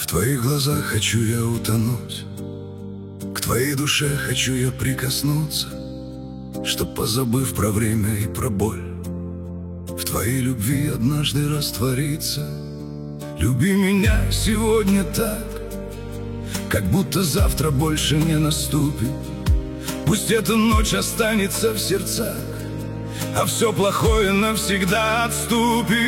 твоих глазах хочу я утонуть, к твоей душе хочу я прикоснуться, чтоб, позабыв про время и про боль, в твоей любви однажды раствориться. Люби меня сегодня так, как будто завтра больше не наступит. Пусть эта ночь останется в сердцах, а все плохое навсегда отступит.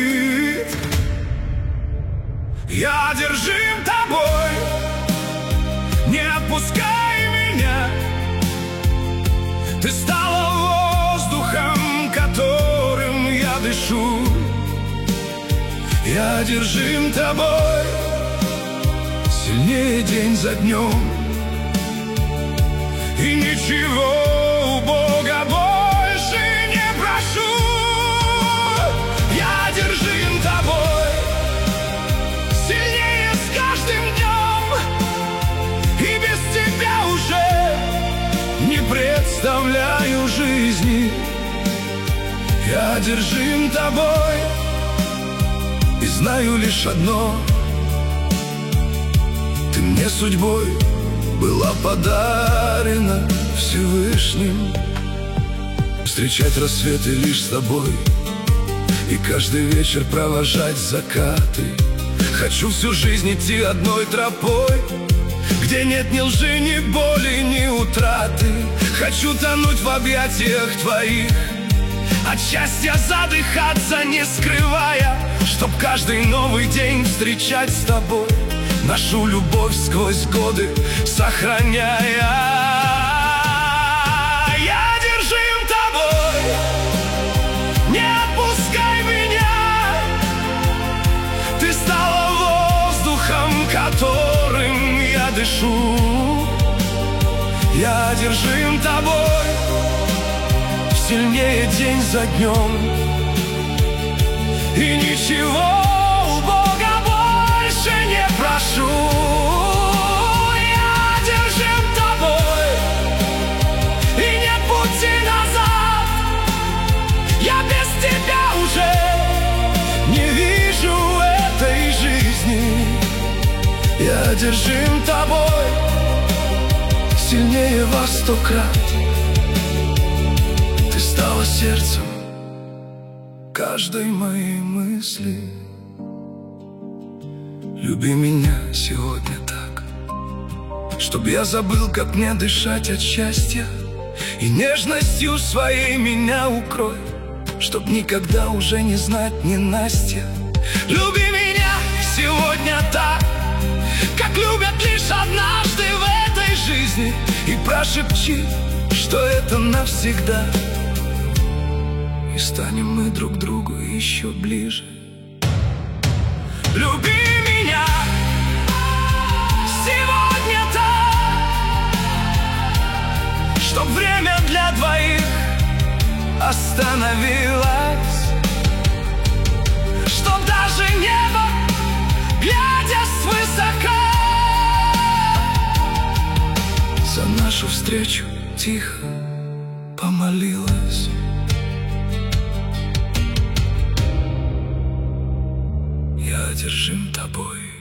Я одержим тобой, не отпускай меня. Ты стала воздухом, которым я дышу. Я одержим тобой, сильнее день за днем. И ничего у Бога больше не прошу. Я одержим тобой, сильнее с каждым днем. И без тебя уже не представляю жизни. Я одержим тобой и знаю лишь одно: ты мне судьбой была подарена Всевышним. Встречать рассветы лишь с тобой и каждый вечер провожать закаты. Хочу всю жизнь идти одной тропой, где нет ни лжи, ни боли, ни утраты. Хочу тонуть в объятиях твоих, от счастья задыхаться не скрывая, чтоб каждый новый день встречать с тобой, нашу любовь сквозь годы сохраняя. Я одержим тобой, не отпускай меня. Ты стала воздухом, которым я дышу. Я одержим тобой, сильнее день за днем. И ничего у Бога больше не прошу. Я одержим тобой, и нет пути назад. Я без тебя уже не вижу этой жизни. Я одержим тобой, сильнее во 100 крат. Ты стала сердцем каждой моей мысли. Люби меня сегодня так, чтоб я забыл, как мне дышать от счастья, и нежностью своей меня укрой, чтоб никогда уже не знать ненастья. Люби меня сегодня так, как любят лишь однажды в этой жизни, и прошепчи, что это навсегда, и станем мы друг другу еще ближе. Люби меня сегодня так, чтоб время для двоих остановилось, чтоб даже небо, глядя свысока, за нашу встречу тихо помолилась. Я одержим тобой.